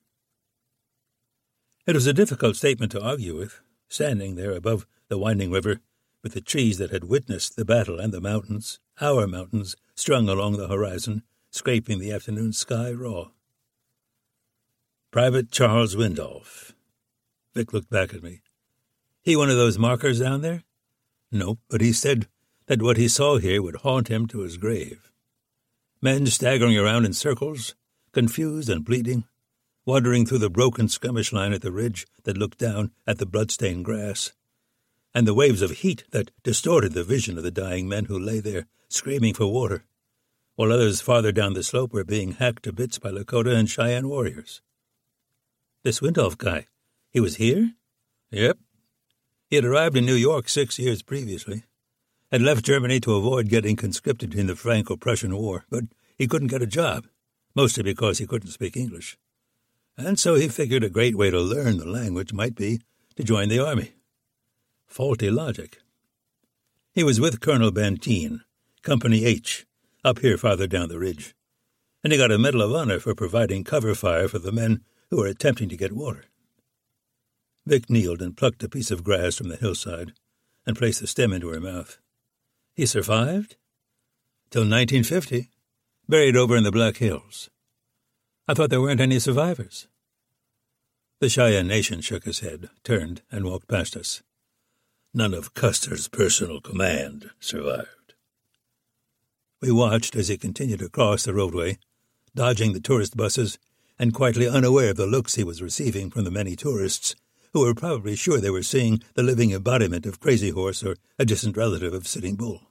It was a difficult statement to argue with, standing there above the winding river with the trees that had witnessed the battle and the mountains, our mountains, strung along the horizon, scraping the afternoon sky raw. Private Charles Windolph. Vic looked back at me. He one of those markers down there? Nope, but he said that what he saw here would haunt him to his grave. Men staggering around in circles, confused and bleeding, wandering through the broken skirmish line at the ridge that looked down at the blood-stained grass, and the waves of heat that distorted the vision of the dying men who lay there screaming for water, while others farther down the slope were being hacked to bits by Lakota and Cheyenne warriors. This Windolph guy, he was here? Yep. He had arrived in New York six years previously, had left Germany to avoid getting conscripted in the Franco-Prussian War, but he couldn't get a job, mostly because he couldn't speak English. And so he figured a great way to learn the language might be to join the army. Faulty logic. He was with Colonel Benteen, Company H, up here farther down the ridge, and he got a Medal of Honor for providing cover fire for the men who were attempting to get water. Vic kneeled and plucked a piece of grass from the hillside and placed the stem into her mouth. He survived? Till nineteen fifty, buried over in the Black Hills. I thought there weren't any survivors. The Cheyenne Nation shook his head, turned, and walked past us. None of Custer's personal command survived. We watched as he continued across the roadway, dodging the tourist buses and quietly unaware of the looks he was receiving from the many tourists who were probably sure they were seeing the living embodiment of Crazy Horse or a distant relative of Sitting Bull.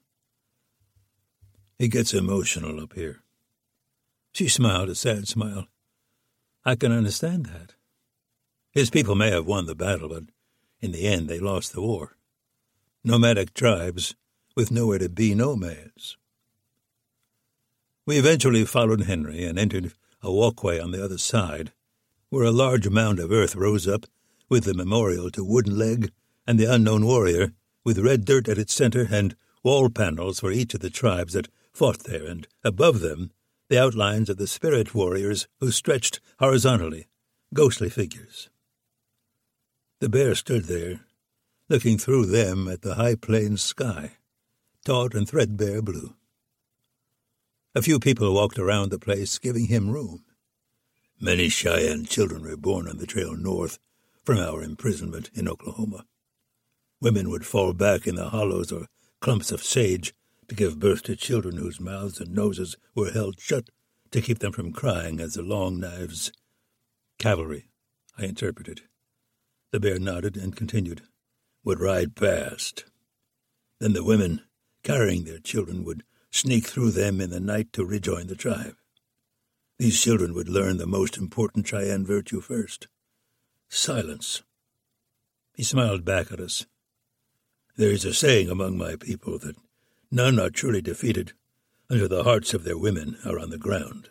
He gets emotional up here. She smiled a sad smile. I can understand that. His people may have won the battle, but in the end they lost the war. Nomadic tribes with nowhere to be nomads. We eventually followed Henry and entered a walkway on the other side, where a large mound of earth rose up with the memorial to Wooden Leg and the unknown warrior, with red dirt at its center and wall panels for each of the tribes that fought there, and above them the outlines of the spirit warriors who stretched horizontally, ghostly figures. The bear stood there, looking through them at the high plains sky, taut and threadbare blue. A few people walked around the place, giving him room. Many Cheyenne children were born on the trail north from our imprisonment in Oklahoma. Women would fall back in the hollows or clumps of sage to give birth to children whose mouths and noses were held shut to keep them from crying as the long knives. Cavalry, I interpreted. The bear nodded and continued, would ride past. Then the women, carrying their children, would sneak through them in the night to rejoin the tribe. These children would learn the most important Cheyenne virtue first. Silence. He smiled back at us. There is a saying among my people that none are truly defeated until the hearts of their women are on the ground.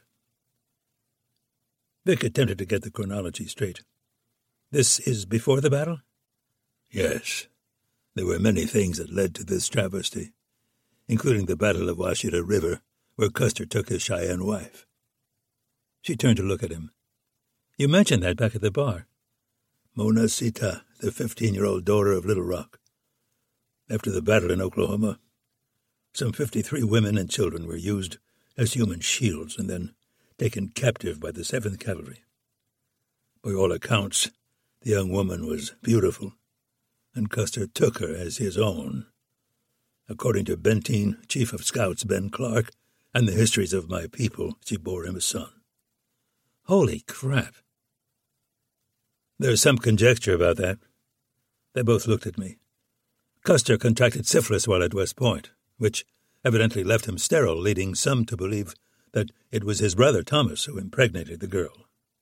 Vic attempted to get the chronology straight. This is before the battle? Yes. There were many things that led to this travesty, including the Battle of Washita River, where Custer took his Cheyenne wife. She turned to look at him. You mentioned that back at the bar. Mona Sita, the fifteen-year-old daughter of Little Rock. After the battle in Oklahoma, some fifty-three women and children were used as human shields and then taken captive by the seventh Cavalry. By all accounts, the young woman was beautiful, and Custer took her as his own. According to Benteen, Chief of Scouts Ben Clark, and the histories of my people, she bore him a son. Holy crap. There's some conjecture about that. They both looked at me. Custer contracted syphilis while at West Point, which evidently left him sterile, leading some to believe that it was his brother Thomas who impregnated the girl.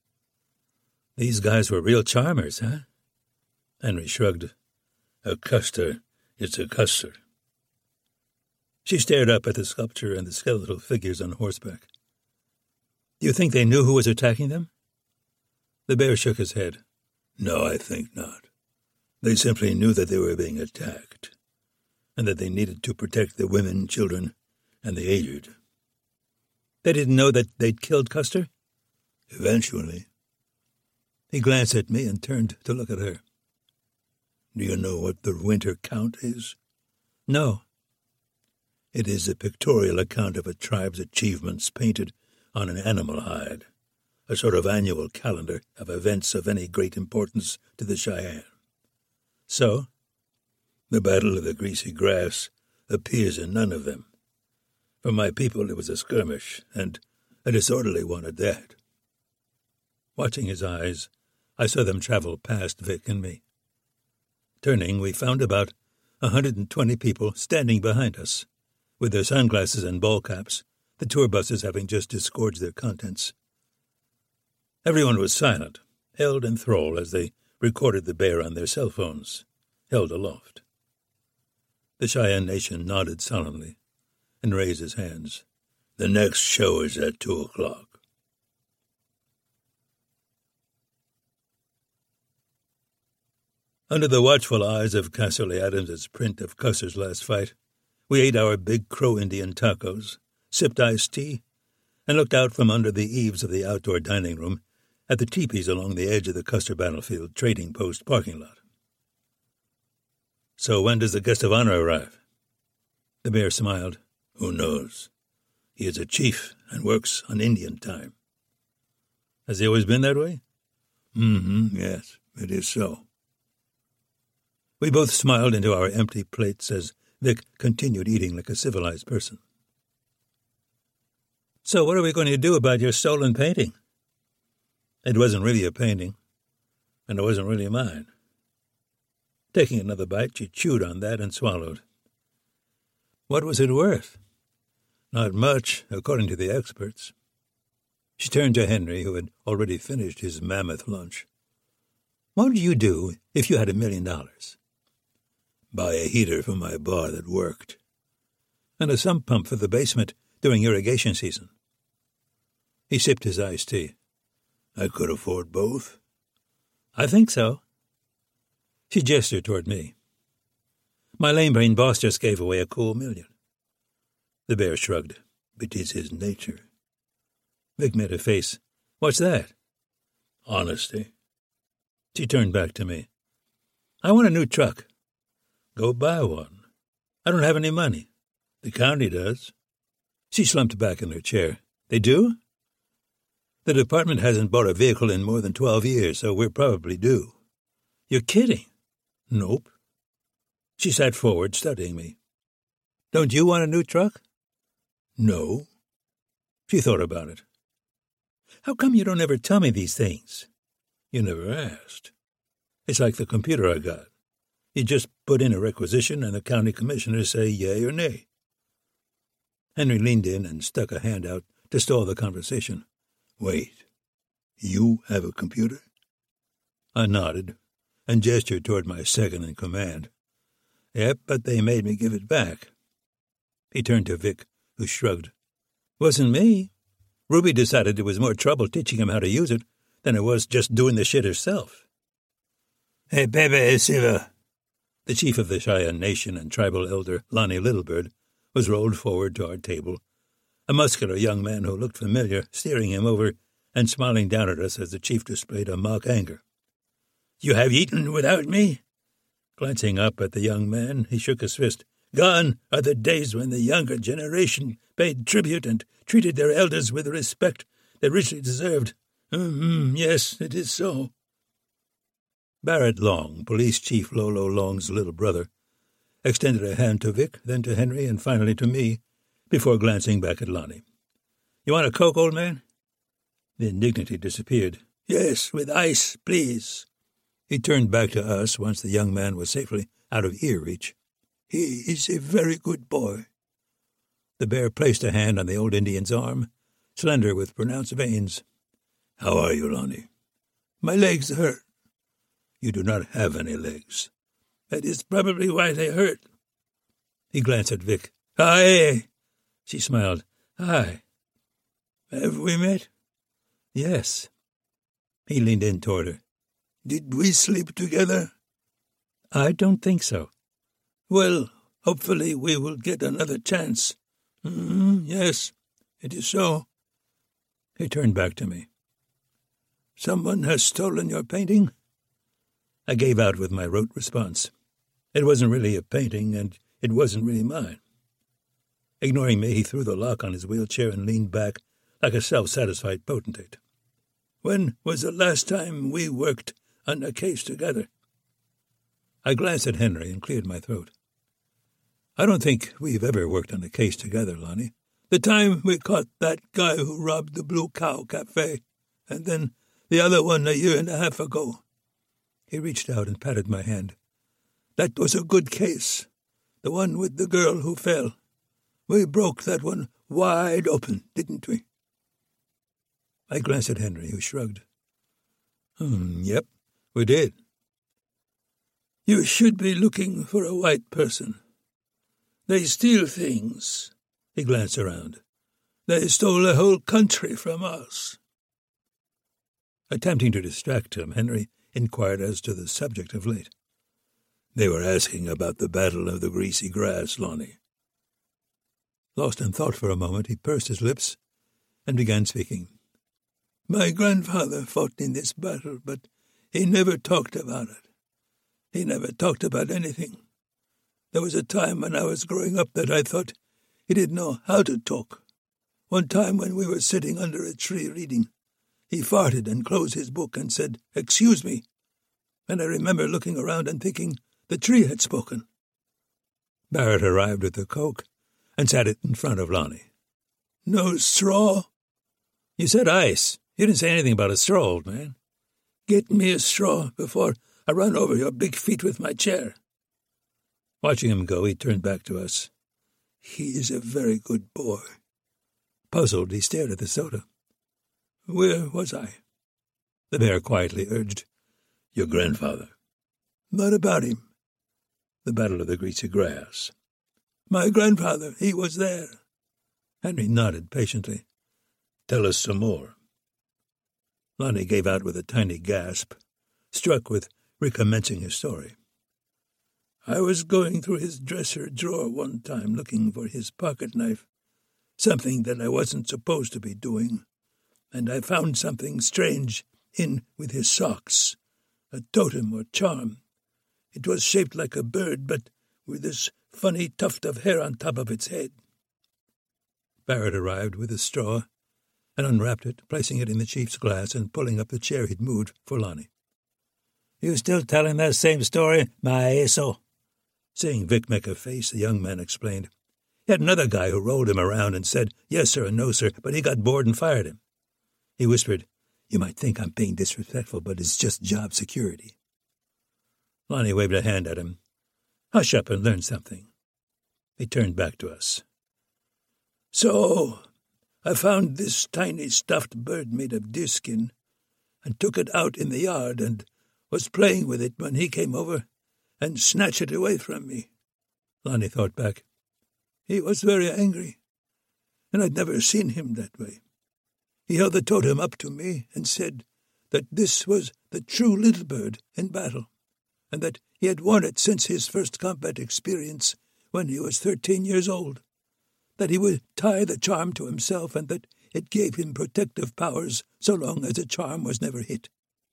These guys were real charmers, huh? Henry shrugged. A Custer is a Custer. She stared up at the sculpture and the skeletal figures on horseback. Do you think they knew who was attacking them? The bear shook his head. No, I think not. They simply knew that they were being attacked, and that they needed to protect the women, children, and the aged. They didn't know that they'd killed Custer? Eventually. He glanced at me and turned to look at her. Do you know what the winter count is? No. It is a pictorial account of a tribe's achievements painted on an animal hide, a sort of annual calendar of events of any great importance to the Cheyenne. So, the Battle of the Greasy Grass appears in none of them. For my people it was a skirmish, and a disorderly one at that. Watching his eyes, I saw them travel past Vic and me. Turning, we found about a hundred and twenty people standing behind us, with their sunglasses and ball caps, the tour buses having just disgorged their contents. Everyone was silent, held in thrall as they recorded the bear on their cell phones, held aloft. The Cheyenne Nation nodded solemnly and raised his hands. The next show is at two o'clock. Under the watchful eyes of Casserly Adams's print of Custer's last fight, we ate our big Crow Indian tacos, sipped iced tea, and looked out from under the eaves of the outdoor dining room at the teepees along the edge of the Custer Battlefield trading post parking lot. So when does the guest of honor arrive? The bear smiled. Who knows? He is a chief and works on Indian time. Has he always been that way? Mm-hmm, yes, it is so. We both smiled into our empty plates as Vic continued eating like a civilized person. So what are we going to do about your stolen painting? It wasn't really a painting, and it wasn't really mine. Taking another bite, she chewed on that and swallowed. What was it worth? Not much, according to the experts. She turned to Henry, who had already finished his mammoth lunch. What would you do if you had a million dollars? Buy a heater for my bar that worked, and a sump pump for the basement during irrigation season. He sipped his iced tea. I could afford both. I think so. She gestured toward me. My lame-brained boss just gave away a cool million. The bear shrugged. It is his nature. Vic made a face. What's that? Honesty. She turned back to me. I want a new truck. Go buy one. I don't have any money. The county does. She slumped back in her chair. They do? The department hasn't bought a vehicle in more than twelve years, so we're probably due. You're kidding. Nope. She sat forward, studying me. Don't you want a new truck? No. She thought about it. How come you don't ever tell me these things? You never asked. It's like the computer I got. You just put in a requisition and the county commissioners say yay or nay. Henry leaned in and stuck a hand out to stall the conversation. Wait, you have a computer? I nodded. and gestured toward my second-in-command. Yep, but they made me give it back. He turned to Vic, who shrugged. Wasn't me. Ruby decided it was more trouble teaching him how to use it than it was just doing the shit herself. Hey, Bebe Siva. The chief of the Cheyenne Nation and tribal elder, Lonnie Littlebird, was rolled forward to our table, a muscular young man who looked familiar, steering him over and smiling down at us as the chief displayed a mock anger. You have eaten without me? Glancing up at the young man, he shook his fist. Gone are the days when the younger generation paid tribute and treated their elders with the respect they richly deserved. Mm-hmm, yes, it is so. Barrett Long, Police Chief Lolo Long's little brother, extended a hand to Vic, then to Henry, and finally to me, before glancing back at Lonnie. You want a Coke, old man? The indignity disappeared. Yes, with ice, please. He turned back to us once the young man was safely out of ear reach. He is a very good boy. The bear placed a hand on the old Indian's arm, slender with pronounced veins. How are you, Lonnie? My legs hurt. You do not have any legs. That is probably why they hurt. He glanced at Vic. Hi. She smiled. Hi. Have we met? Yes. He leaned in toward her. Did we sleep together? I don't think so. Well, hopefully we will get another chance. Mm-hmm, yes, it is so. He turned back to me. Someone has stolen your painting? I gave out with my rote response. It wasn't really a painting, and it wasn't really mine. Ignoring me, he threw the lock on his wheelchair and leaned back like a self-satisfied potentate. When was the last time we worked on a case together? I glanced at Henry and cleared my throat. I don't think we've ever worked on a case together, Lonnie. The time we caught that guy who robbed the Blue Cow Cafe, and then the other one a year and a half ago. He reached out and patted my hand. That was a good case, the one with the girl who fell. We broke that one wide open, didn't we? I glanced at Henry, who shrugged. Hmm, yep, we did. You should be looking for a white person. They steal things. He glanced around. They stole a whole country from us. Attempting to distract him, Henry inquired as to the subject of late. They were asking about the Battle of the Greasy Grass, Lonnie. Lost in thought for a moment, he pursed his lips and began speaking. My grandfather fought in this battle, but he never talked about it. He never talked about anything. There was a time when I was growing up that I thought he didn't know how to talk. One time when we were sitting under a tree reading, he farted and closed his book and said, Excuse me. And I remember looking around and thinking the tree had spoken. Barrett arrived with the Coke and sat it in front of Lonnie. No straw? You said ice. You didn't say anything about a straw, old man. Get me a straw before I run over your big feet with my chair. Watching him go, he turned back to us. He is a very good boy. Puzzled, he stared at the soda. Where was I? The bear quietly urged. Your grandfather. What about him? The Battle of the Greasy Grass. My grandfather, he was there. Henry nodded patiently. Tell us some more. Lonnie gave out with a tiny gasp, struck with recommencing his story. I was going through his dresser drawer one time looking for his pocket knife, something that I wasn't supposed to be doing, and I found something strange in with his socks, a totem or charm. It was shaped like a bird, but with this funny tuft of hair on top of its head. Barrett arrived with a straw and unwrapped it, placing it in the chief's glass and pulling up the chair he'd moved for Lonnie. You still telling that same story, maeso? Seeing Vic make a face, the young man explained. He had another guy who rolled him around and said, yes, sir, and no, sir, but he got bored and fired him. He whispered, you might think I'm being disrespectful, but it's just job security. Lonnie waved a hand at him. Hush up and learn something. He turned back to us. So, I found this tiny stuffed bird made of deerskin and took it out in the yard, and was playing with it when he came over and snatched it away from me." Lonnie thought back. "He was very angry, and I'd never seen him that way. He held the totem up to me and said that this was the true Little Bird in battle, and that he had worn it since his first combat experience when he was thirteen years old, that he would tie the charm to himself and that it gave him protective powers so long as the charm was never hit."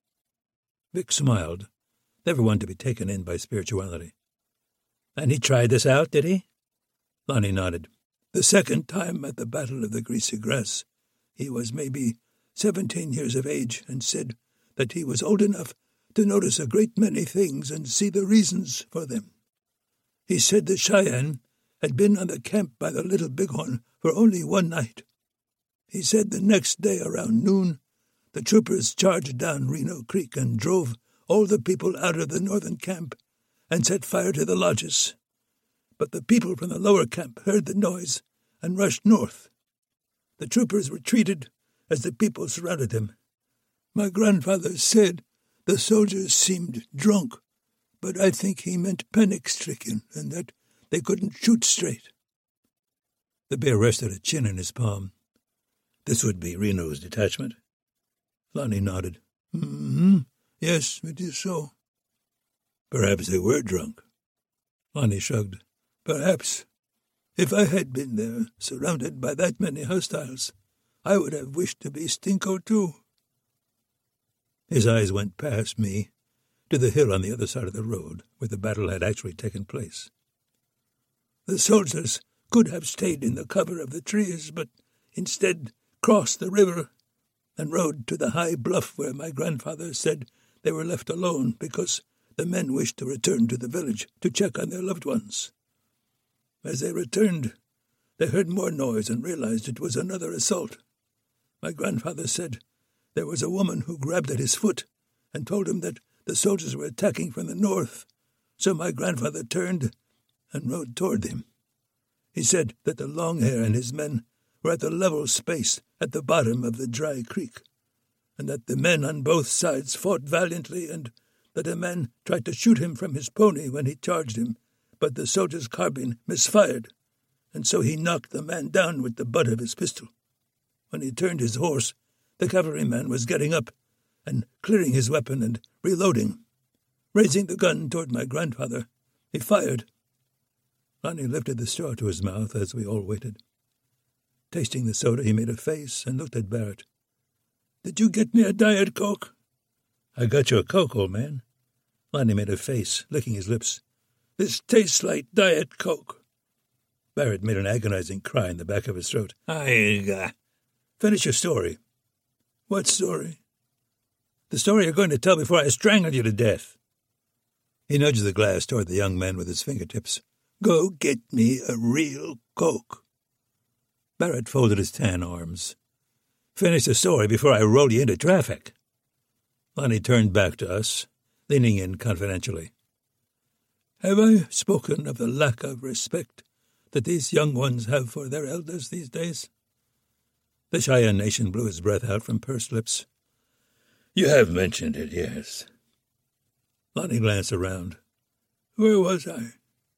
Vic smiled, never one to be taken in by spirituality. "And he tried this out, did he?" Lonnie nodded. "The second time at the Battle of the Greasy Grass, he was maybe seventeen years of age and said that he was old enough to notice a great many things and see the reasons for them. He said the Cheyenne had been on the camp by the Little Bighorn for only one night. He said the next day around noon, the troopers charged down Reno Creek and drove all the people out of the northern camp and set fire to the lodges. But the people from the lower camp heard the noise and rushed north. The troopers retreated as the people surrounded them. My grandfather said the soldiers seemed drunk, but I think he meant panic-stricken and that they couldn't shoot straight." The bear rested a chin in his palm. "This would be Reno's detachment?" Lonnie nodded. "Mm-hmm. Yes, it is so." "Perhaps they were drunk." Lonnie shrugged. "Perhaps. If I had been there, surrounded by that many hostiles, I would have wished to be Stinko too." His eyes went past me to the hill on the other side of the road, where the battle had actually taken place. "The soldiers could have stayed in the cover of the trees, but instead crossed the river and rode to the high bluff where my grandfather said they were left alone because the men wished to return to the village to check on their loved ones. As they returned, they heard more noise and realized it was another assault. My grandfather said there was a woman who grabbed at his foot and told him that the soldiers were attacking from the north, so my grandfather turned and rode toward them. He said that the Longhair and his men were at the level space at the bottom of the dry creek, and that the men on both sides fought valiantly, and that a man tried to shoot him from his pony when he charged him, but the soldier's carbine misfired, and so he knocked the man down with the butt of his pistol. When he turned his horse, the cavalryman was getting up and clearing his weapon and reloading. Raising the gun toward my grandfather, he fired. Lonnie lifted the straw to his mouth as we all waited. Tasting the soda, he made a face and looked at Barrett. "Did you get me a Diet Coke?" "I got you a Coke, old man." Lonnie made a face, licking his lips. "This tastes like Diet Coke." Barrett made an agonizing cry in the back of his throat. I, uh, finish your story." "What story?" "The story you're going to tell before I strangle you to death." He nudged the glass toward the young man with his fingertips. "Go get me a real Coke." Barrett folded his tan arms. "Finish the story before I roll you into traffic." Lonnie turned back to us, leaning in confidentially. "Have I spoken of the lack of respect that these young ones have for their elders these days?" The Cheyenne Nation blew his breath out from pursed lips. "You have mentioned it, yes." Lonnie glanced around. "Where was I?"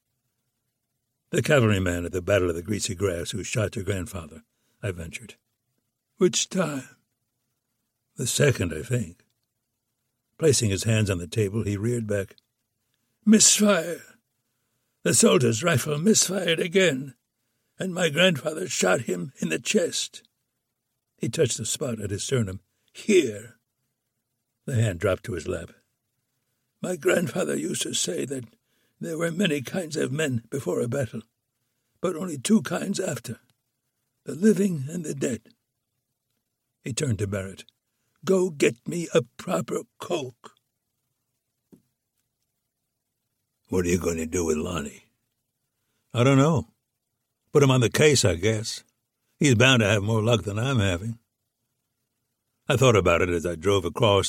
"The cavalryman at the Battle of the Greasy Grass who shot your grandfather," I ventured. "Which time?" "The second, I think." Placing his hands on the table, he reared back. "Misfire. The soldier's rifle misfired again, and my grandfather shot him in the chest." He touched the spot at his sternum. "Here." The hand dropped to his lap. "My grandfather used to say that there were many kinds of men before a battle, but only two kinds after, the living and the dead." He turned to Barrett. "Go get me a proper Coke." "What are you going to do with Lonnie?" "I don't know. Put him on the case, I guess. He's bound to have more luck than I'm having." I thought about it as I drove across